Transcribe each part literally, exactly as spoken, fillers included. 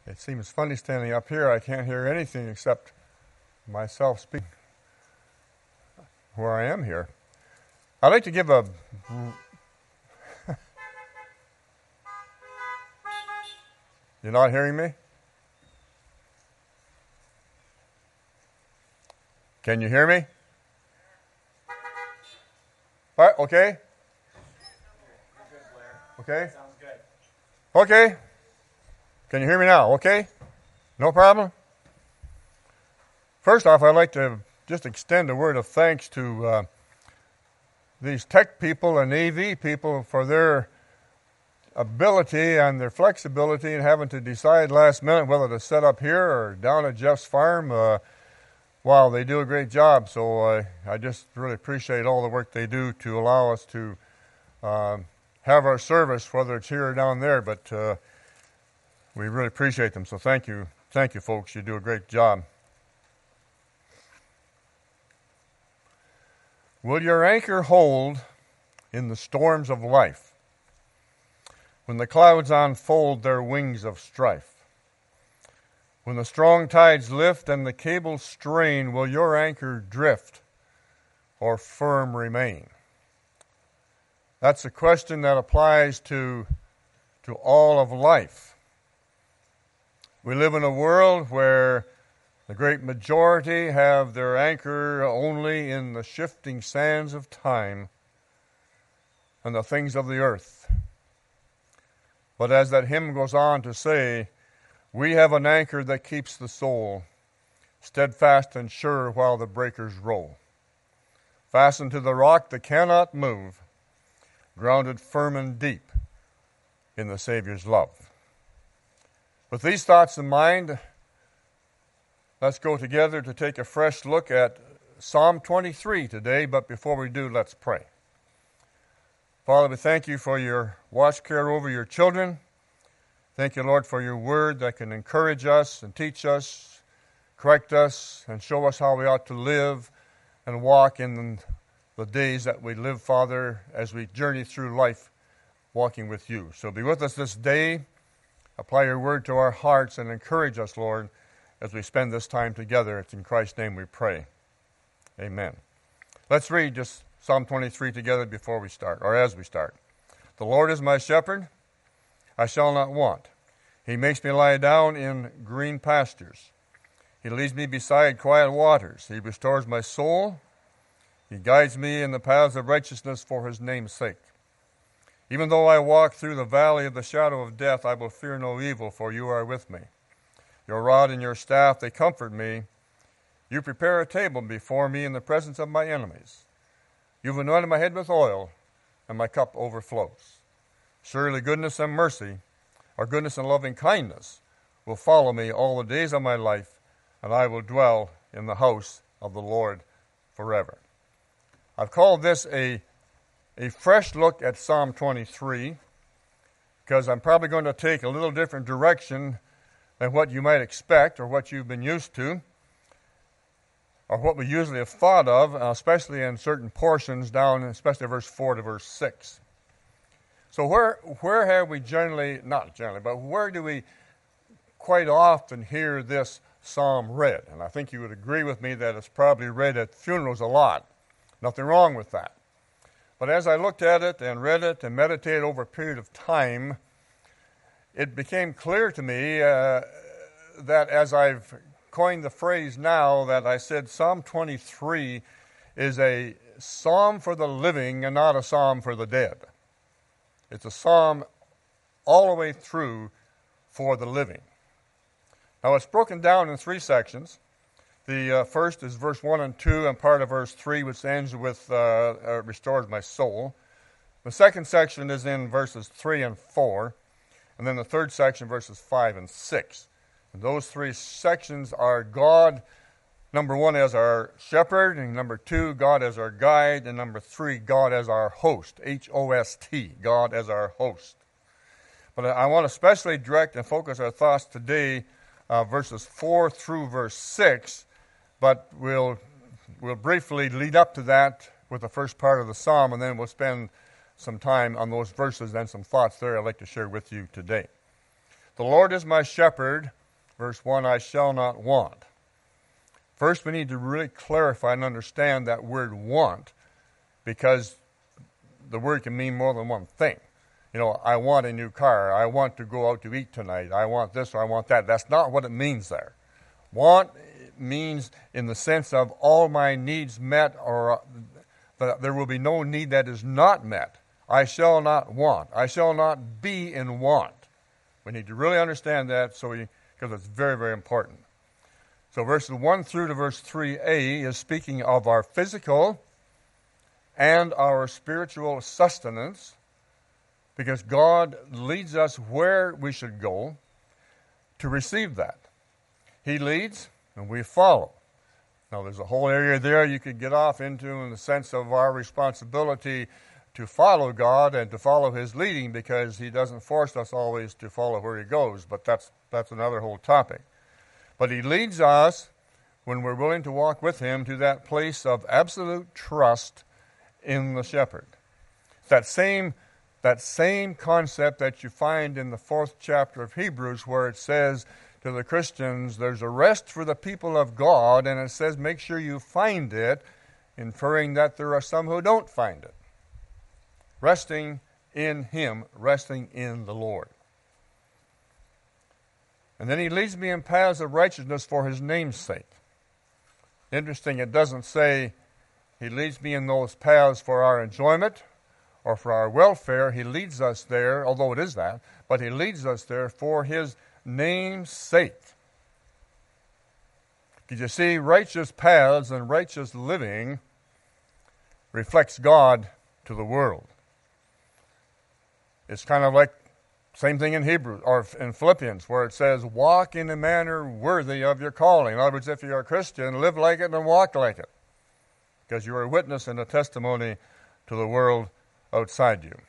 It seems funny standing up here. I can't hear anything except myself speaking where I am here. I'd like to give a... You're not hearing me? Can you hear me? All right, okay. Okay. Sounds good. Okay. Can you hear me now? Okay? No problem? First off, I'd like to just extend a word of thanks to uh, these tech people and A V people for their ability and their flexibility in having to decide last minute whether to set up here or down at Jeff's farm. Uh, wow, they do a great job. So uh, I just really appreciate all the work they do to allow us to uh, have our service, whether it's here or down there. But uh, we really appreciate them. So thank you. Thank you, folks. You do a great job. Will your anchor hold in the storms of life, when the clouds unfold their wings of strife? When the strong tides lift and the cables strain, will your anchor drift or firm remain? That's a question that applies to, to all of life. We live in a world where the great majority have their anchor only in the shifting sands of time and the things of the earth. But as that hymn goes on to say, we have an anchor that keeps the soul steadfast and sure while the breakers roll. Fastened to the rock that cannot move, grounded firm and deep in the Savior's love. With these thoughts in mind, let's go together to take a fresh look at Psalm twenty-three today, but before we do, let's pray. Father, we thank you for your watch care over your children. Thank you, Lord, for your word that can encourage us and teach us, correct us, and show us how we ought to live and walk in the days that we live, Father, as we journey through life walking with you. So be with us this day. Apply your word to our hearts and encourage us, Lord, as we spend this time together. It's in Christ's name we pray. Amen. Let's read just Psalm twenty-three together before we start, or as we start. The Lord is my shepherd, I shall not want. He makes me lie down in green pastures. He leads me beside quiet waters. He restores my soul. He guides me in the paths of righteousness for his name's sake. Even though I walk through the valley of the shadow of death, I will fear no evil, for you are with me. Your rod and your staff, they comfort me. You prepare a table before me in the presence of my enemies. You've anointed my head with oil, and my cup overflows. Surely goodness and mercy, or goodness and loving kindness, will follow me all the days of my life, and I will dwell in the house of the Lord forever. I've called this a, a fresh look at Psalm twenty-three, because I'm probably going to take a little different direction than what you might expect or what you've been used to, or what we usually have thought of, especially in certain portions down, especially verse four to verse six. So where where have we generally, not generally, but where do we quite often hear this psalm read? And I think you would agree with me that it's probably read at funerals a lot. Nothing wrong with that. But as I looked at it and read it and meditated over a period of time, it became clear to me uh, that as I've coined the phrase now, that I said Psalm twenty-three is a psalm for the living and not a psalm for the dead. It's a psalm all the way through for the living. Now it's broken down in three sections. The uh, first is verse one and two and part of verse three, which ends with uh, uh, restores my soul. The second section is in verses three and four. And then the third section, verses five and six. And those three sections are God, number one, as our shepherd, and number two, God as our guide, and number three, God as our host, H O S T, God as our host. But I want to especially direct and focus our thoughts today, uh, verses four through verse six, but we'll, we'll briefly lead up to that with the first part of the psalm, and then we'll spend some time on those verses and some thoughts there I'd like to share with you today. The Lord is my shepherd, verse one, I shall not want. First, we need to really clarify and understand that word want, because the word can mean more than one thing. You know, I want a new car. I want to go out to eat tonight. I want this or I want that. That's not what it means there. Want means in the sense of all my needs met, or that there will be no need that is not met. I shall not want. I shall not be in want. We need to really understand that, so we, because it's very, very important. So verses one through to verse three a is speaking of our physical and our spiritual sustenance, because God leads us where we should go to receive that. He leads, and we follow. Now, there's a whole area there you could get off into in the sense of our responsibility to follow God and to follow His leading, because He doesn't force us always to follow where He goes, but that's that's another whole topic. But He leads us, when we're willing to walk with Him, to that place of absolute trust in the shepherd. That same That same concept that you find in the fourth chapter of Hebrews, where it says to the Christians, there's a rest for the people of God, and it says make sure you find it, inferring that there are some who don't find it. Resting in Him, resting in the Lord. And then He leads me in paths of righteousness for His name's sake. Interesting, it doesn't say He leads me in those paths for our enjoyment or for our welfare. He leads us there, although it is that, but He leads us there for His name's sake. Because you see, righteous paths and righteous living reflects God to the world. It's kind of like same thing in Hebrews or in Philippians, where it says, walk in a manner worthy of your calling. In other words, if you're a Christian, live like it and walk like it, because you are a witness and a testimony to the world outside you.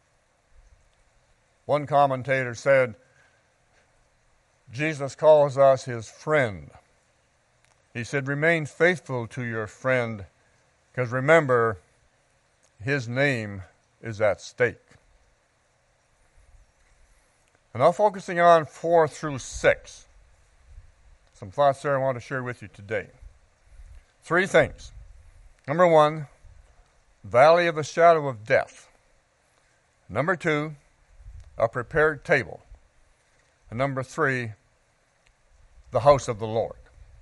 One commentator said, Jesus calls us His friend. He said, remain faithful to your friend, because remember, His name is at stake. And now focusing on four through six. Some thoughts there I want to share with you today. Three things. Number one, valley of the shadow of death. Number two, a prepared table. And number three, the house of the Lord.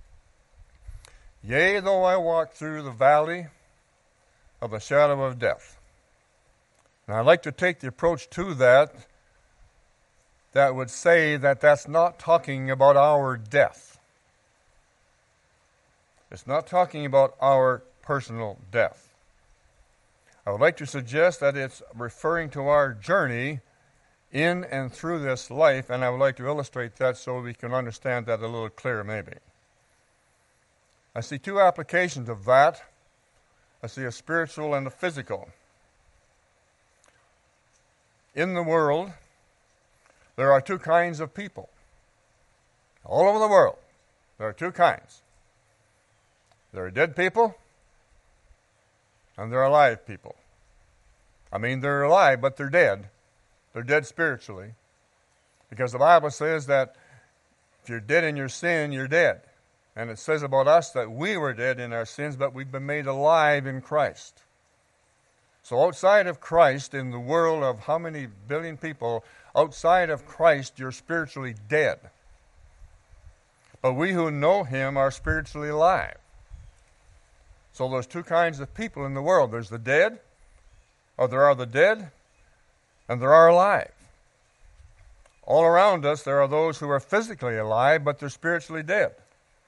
Yea, though I walk through the valley of the shadow of death. And I'd like to take the approach to that that would say that that's not talking about our death. It's not talking about our personal death. I would like to suggest that it's referring to our journey in and through this life, and I would like to illustrate that so we can understand that a little clearer maybe. I see two applications of that. I see a spiritual and a physical. In the world, there are two kinds of people. All over the world, there are two kinds. There are dead people, and there are alive people. I mean, they're alive, but they're dead. They're dead spiritually. Because the Bible says that if you're dead in your sin, you're dead. And it says about us that we were dead in our sins, but we've been made alive in Christ. So outside of Christ, in the world of how many billion people, outside of Christ, you're spiritually dead. But we who know Him are spiritually alive. So there's two kinds of people in the world. There's the dead, or there are the dead, and there are alive. All around us, there are those who are physically alive, but they're spiritually dead.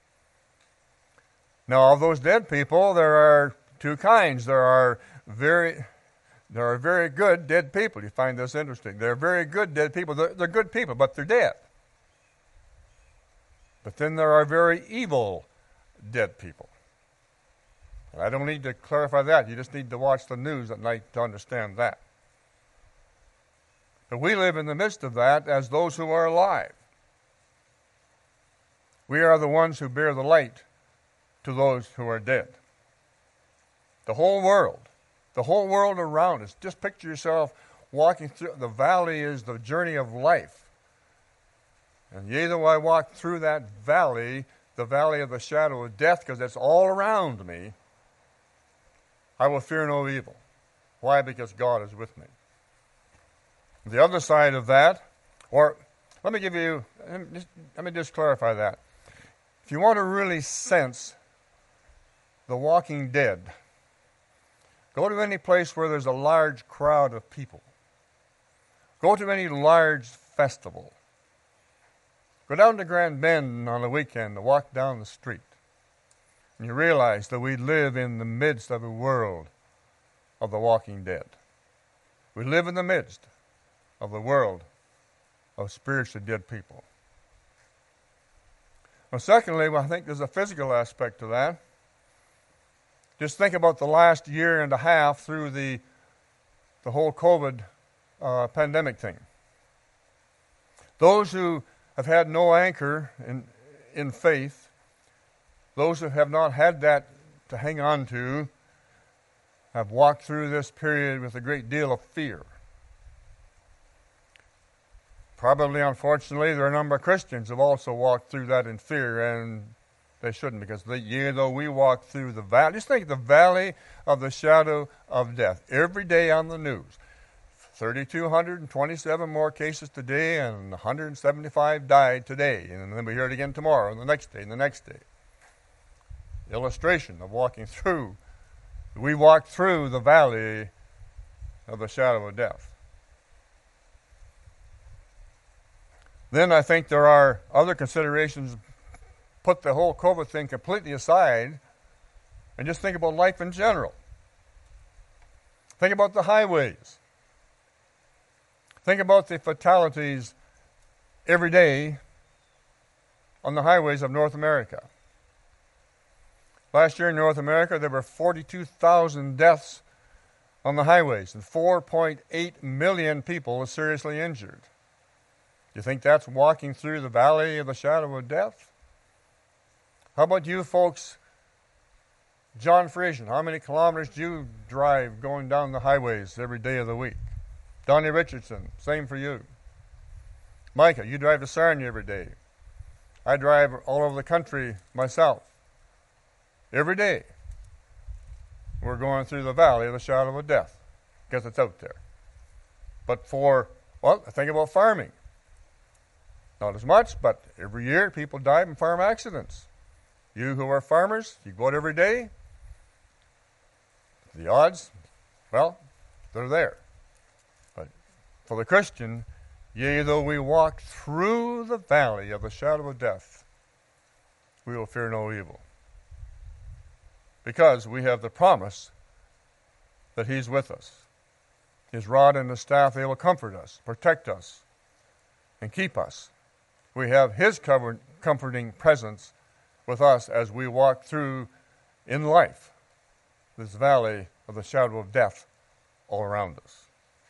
Now, of those dead people, there are two kinds. There are very, there are very good dead people. You find this interesting. They're very good dead people. They're, they're good people, but they're dead. But then there are very evil dead people. And I don't need to clarify that. You just need to watch the news at night to understand that. But we live in the midst of that as those who are alive. We are the ones who bear the light to those who are dead. The whole world, the whole world around us. Just picture yourself walking through. The valley is the journey of life. And yea, though I walk through that valley, the valley of the shadow of death, because it's all around me, I will fear no evil. Why? Because God is with me. The other side of that, or let me give you, let me just clarify that. If you want to really sense the walking dead, go to any place where there's a large crowd of people. Go to any large festival. Go down to Grand Bend on a weekend to walk down the street. And you realize that we live in the midst of a world of the walking dead. We live in the midst of the world of spiritually dead people. Well, secondly, well, I think there's a physical aspect to that. Just think about the last year and a half through the the whole COVID uh, pandemic thing. Those who have had no anchor in in faith, those who have not had that to hang on to, have walked through this period with a great deal of fear. Probably, unfortunately, there are a number of Christians who have also walked through that in fear, and they shouldn't, because they, yea, though we walk through the valley, just think the valley of the shadow of death. Every day on the news, three thousand two hundred twenty-seven more cases today, and one hundred seventy-five died today, and then we hear it again tomorrow, and the next day, and the next day. Illustration of walking through. We walk through the valley of the shadow of death. Then I think there are other considerations. Put the whole COVID thing completely aside and just think about life in general. Think about the highways. Think about the fatalities every day on the highways of North America. Last year in North America, there were forty-two thousand deaths on the highways, and four point eight million people were seriously injured. Do you think that's walking through the valley of the shadow of death? How about you folks? John Frisian, how many kilometers do you drive going down the highways every day of the week? Donnie Richardson, same for you. Micah, you drive to Sarnia every day. I drive all over the country myself. Every day, we're going through the valley of the shadow of death, because it's out there. But for, well, think about farming. Not as much, but every year people die in farm accidents. You who are farmers, you go out every day. The odds, well, they're there. But for the Christian, yea, though we walk through the valley of the shadow of death, we will fear no evil. Because we have the promise that He's with us. His rod and His staff, they will comfort us, protect us, and keep us. We have His cover- comforting presence with us as we walk through in life this valley of the shadow of death all around us.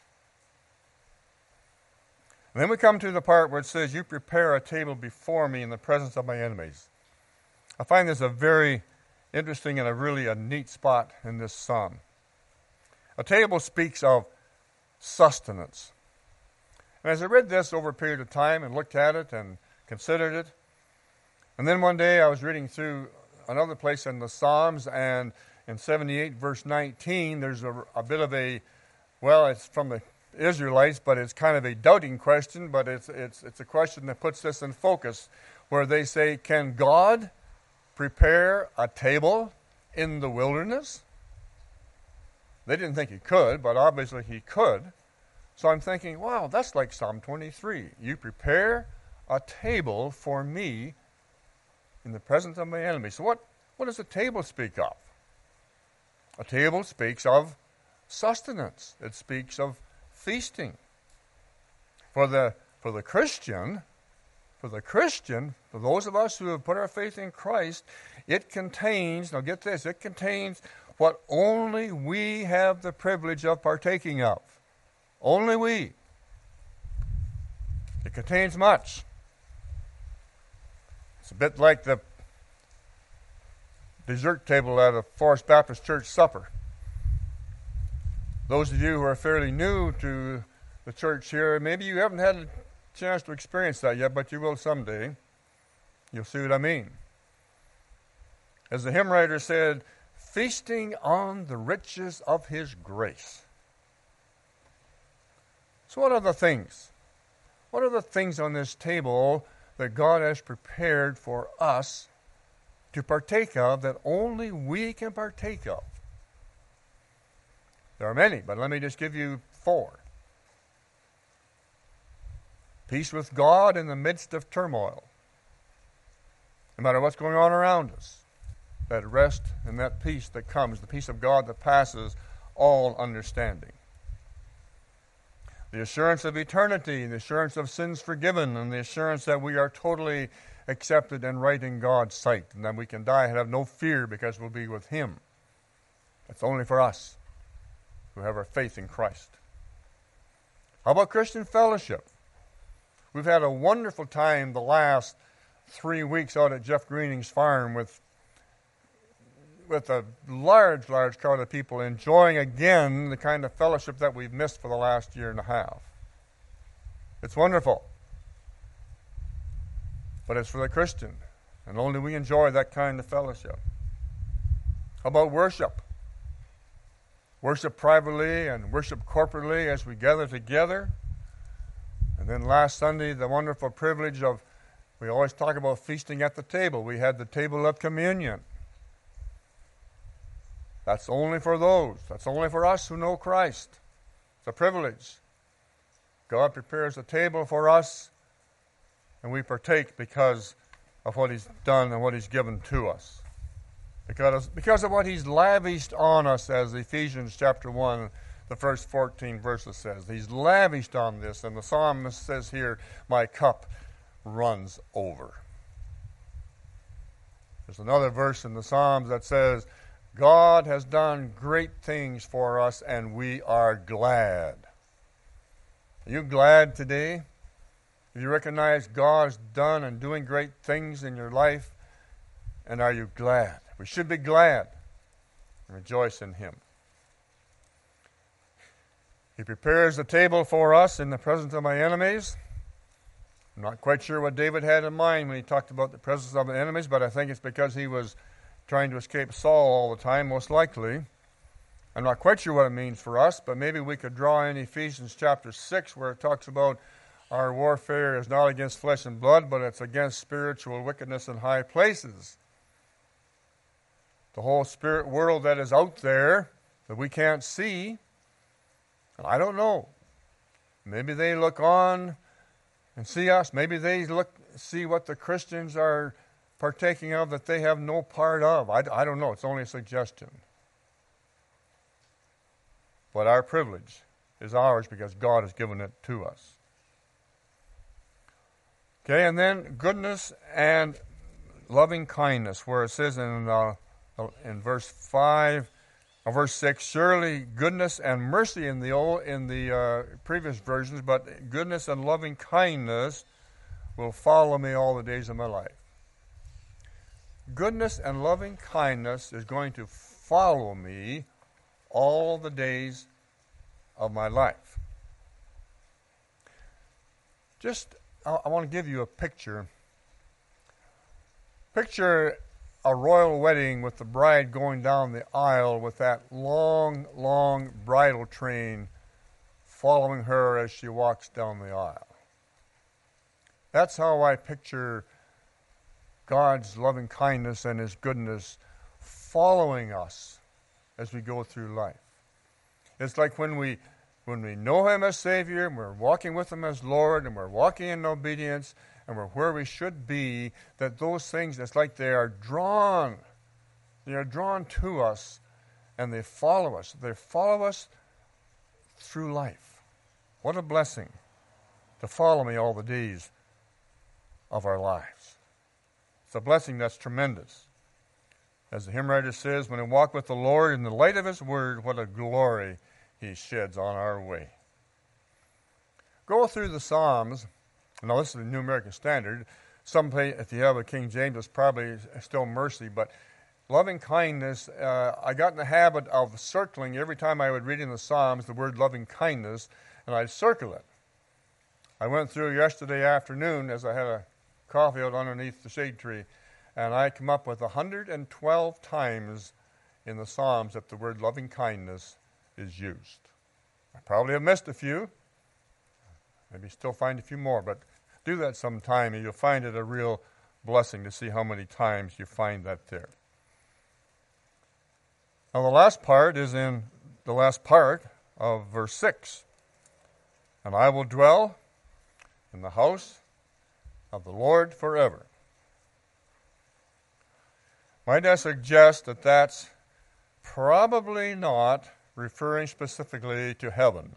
And then we come to the part where it says, you prepare a table before me in the presence of my enemies. I find this a very interesting and a really a neat spot in this psalm. A table speaks of sustenance. And as I read this over a period of time and looked at it and considered it, and then one day I was reading through another place in the Psalms, and in seventy-eight verse nineteen, there's a, a bit of a, well, it's from the Israelites, but it's kind of a doubting question, but it's it's it's a question that puts this in focus, where they say, can God prepare a table in the wilderness? They didn't think He could, but obviously He could. So I'm thinking, wow, that's like Psalm twenty-three. You prepare a table for me in the presence of my enemies. So what, what does a table speak of? A table speaks of sustenance. It speaks of feasting. For the for the Christian, for the Christian, for those of us who have put our faith in Christ, it contains, now get this, it contains what only we have the privilege of partaking of. Only we. It contains much. It's a bit like the dessert table at a Forest Baptist Church supper. Those of you who are fairly new to the church here, maybe you haven't had a chance to experience that yet, but you will someday. You'll see what I mean. As the hymn writer said, feasting on the riches of his grace. So what are the things? What are the things on this table that God has prepared for us to partake of that only we can partake of? There are many, but let me just give you four. Peace with God in the midst of turmoil. No matter what's going on around us, that rest and that peace that comes, the peace of God that passes all understanding. The assurance of eternity, the assurance of sins forgiven, and the assurance that we are totally accepted and right in God's sight, and that we can die and have no fear because we'll be with Him. That's only for us who have our faith in Christ. How about Christian fellowship? We've had a wonderful time the last three weeks out at Jeff Greening's farm with with a large, large crowd of people enjoying again the kind of fellowship that we've missed for the last year and a half. It's wonderful. But it's for the Christian, and only we enjoy that kind of fellowship. How about worship? Worship privately and worship corporately as we gather together. And then last Sunday, the wonderful privilege of, we always talk about feasting at the table. We had the table of communion. That's only for those. That's only for us who know Christ. It's a privilege. God prepares a table for us, and we partake because of what He's done and what He's given to us. Because, because of what He's lavished on us, as Ephesians chapter one, the first fourteen verses says. He's lavished on this, and the psalmist says here, my cup runs over. There's another verse in the Psalms that says, God has done great things for us, and we are glad. Are you glad today? Do you recognize God's done and doing great things in your life? And are you glad? We should be glad and rejoice in Him. He prepares the table for us in the presence of my enemies. I'm not quite sure what David had in mind when he talked about the presence of the enemies, but I think it's because he was trying to escape Saul all the time, most likely. I'm not quite sure what it means for us, but maybe we could draw in Ephesians chapter six, where it talks about our warfare is not against flesh and blood, but it's against spiritual wickedness in high places. The whole spirit world that is out there that we can't see, I don't know. Maybe they look on and see us. Maybe they look see what the Christians are partaking of that they have no part of. I, I don't know. It's only a suggestion. But our privilege is ours because God has given it to us. Okay, and then goodness and loving kindness, where it says in uh, in verse five, or verse six, surely goodness and mercy in the old in the uh, previous versions, but goodness and loving kindness will follow me all the days of my life. Goodness and loving kindness is going to follow me all the days of my life. Just, I, I want to give you a picture. Picture a royal wedding with the bride going down the aisle with that long, long bridal train following her as she walks down the aisle. That's how I picture God's loving kindness and His goodness following us as we go through life. It's like when we when we know Him as Savior, and we're walking with Him as Lord, and we're walking in obedience, and we're where we should be, that those things, it's like they are drawn. They are drawn to us, and they follow us. They follow us through life. What a blessing to follow me all the days of our lives. It's a blessing that's tremendous. As the hymn writer says, when we walk with the Lord in the light of His Word, what a glory He sheds on our way. Go through the Psalms. Now, this is the New American Standard. Some play, if you have a King James, it's probably still mercy, but loving kindness, uh, I got in the habit of circling every time I would read in the Psalms the word loving kindness, and I'd circle it. I went through yesterday afternoon as I had a coffee out underneath the shade tree, and I come up with one hundred twelve times in the Psalms that the word loving kindness is used. I probably have missed a few. Maybe still find a few more, but do that sometime and you'll find it a real blessing to see how many times you find that there. Now the last part is in the last part of verse six. And I will dwell in the house of the Lord forever. Might I suggest that that's probably not referring specifically to heaven.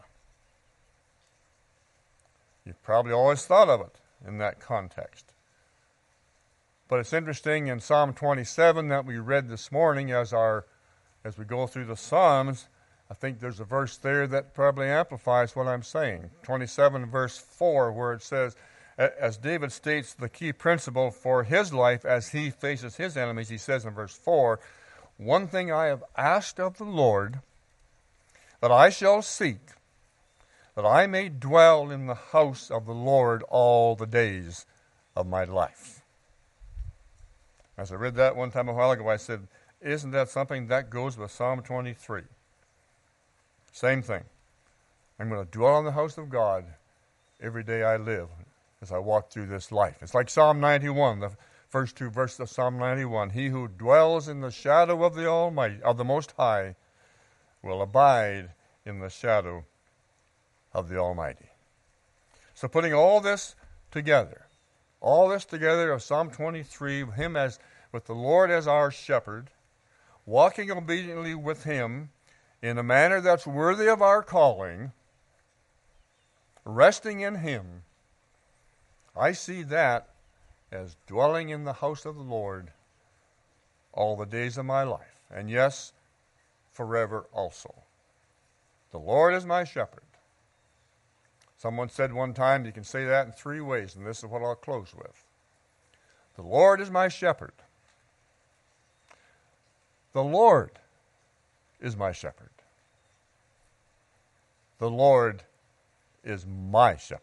You've probably always thought of it in that context. But it's interesting in Psalm twenty-seven that we read this morning as our as we go through the Psalms, I think there's a verse there that probably amplifies what I'm saying. twenty-seven verse four, where it says, as David states the key principle for his life as he faces his enemies, he says in verse four, one thing I have asked of the Lord, that I shall seek, that I may dwell in the house of the Lord all the days of my life. As I read that one time a while ago, I said, isn't that something that goes with Psalm twenty-three? Same thing. I'm going to dwell in the house of God every day I live as I walk through this life. It's like Psalm ninety-one, the first two verses of Psalm ninety-one. He who dwells in the shadow of the Almighty, of the Most High, will abide in the shadow of the Almighty. So putting all this together, all this together of Psalm twenty-three, him as with the Lord as our shepherd, walking obediently with him in a manner that's worthy of our calling, resting in him, I see that as dwelling in the house of the Lord all the days of my life, and yes, forever also. The Lord is my shepherd. Someone said one time you can say that in three ways, and this is what I'll close with. The Lord is my shepherd. The Lord is my shepherd. The Lord is my shepherd.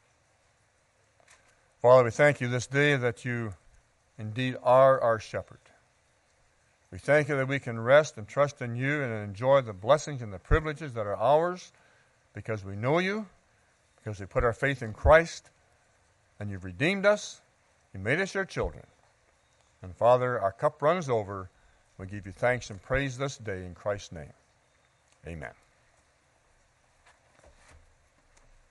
Father, we thank you this day that you indeed are our shepherd. We thank you that we can rest and trust in you and enjoy the blessings and the privileges that are ours because we know you, because we put our faith in Christ, and you've redeemed us. You made us your children. And Father, our cup runs over. We give you thanks and praise this day in Christ's name. Amen.